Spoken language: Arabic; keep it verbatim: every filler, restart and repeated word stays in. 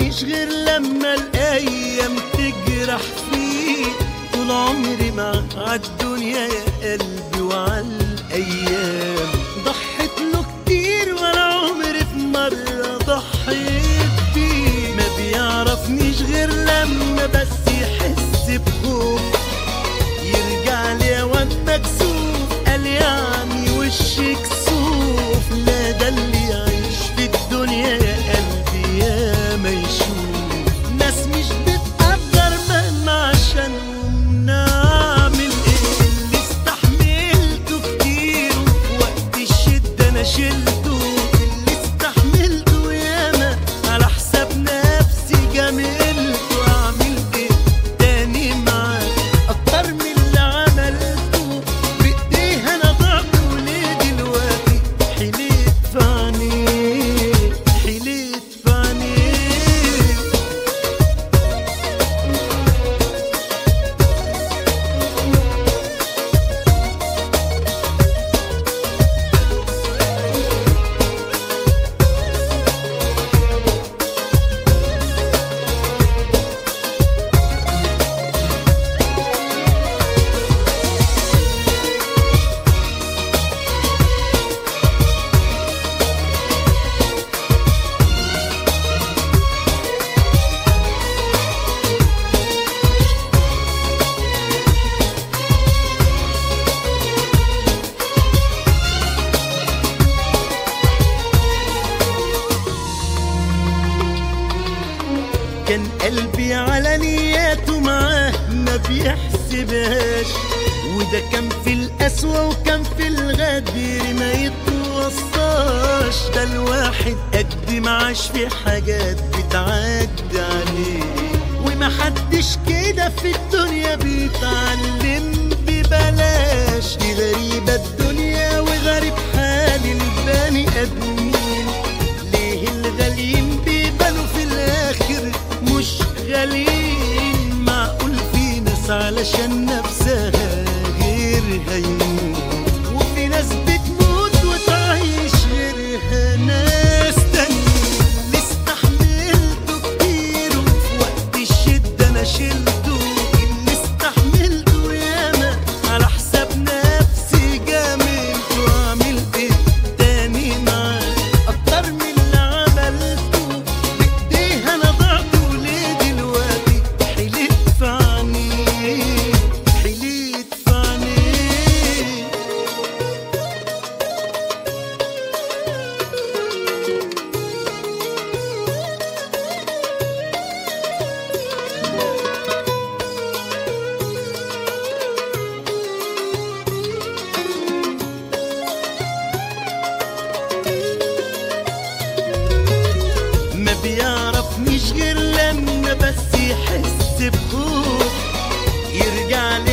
بيعرفنيش غير لما الايام تجرح فيه. طول عمري مع عالدنيا يا قلبي وعالايام، ضحيت له كتير ولا عمري في مره ضحيت بيه. ما بيعرفنيش غير لما بس يحس بخوف، يرجع لي واد مكسوف قال يعني وشي كسوف. لا ده اللي يعيش في الدنيا يا قلبي يا ما يشوف ناس مش بتقدر مهما عشانهم نعمل ايه. اللي استحملته كتير وقت الشدة انا شلته، اللي استحملته ياما على حساب نفسي جملته. اعمل ايه تاني معاك اكتر من اللي عملته، بايديه انا ضعت وليه دلوقتي حليت في عينيه، حليت في عينيه. كان قلبي على نياته معاه ما بيحسبهاش، وده كان في القسوة وكان في الغدر ما يتوصاش. ده الواحد قد ما عاش في حاجات بتعدي عليه، ومحدش كده في الدنيا بيتعلم ببلاش. دي غريبة الدنيا وغريب حال البني آدمين، ليه الغاليين بيبانوا في الآخر مش غاليين؟ معقول في ناس علشان نفسها غيرها يموت، وفي ناس بتموت وتعيش غيرها ناس تانيين. اللي استحملته كتير وفي وقت الشدة أنا شلته، اللي استحملته ياما على حساب نفسي جاملته. أعمل إيه تاني معاه أكتر من اللي عملته، بإيديه أنا ضعت وليه دلوقتي حليت في عينيه، حليت في عينيه. ما بيعرفنيش غير لما بس يحس بخوف، يرجع لي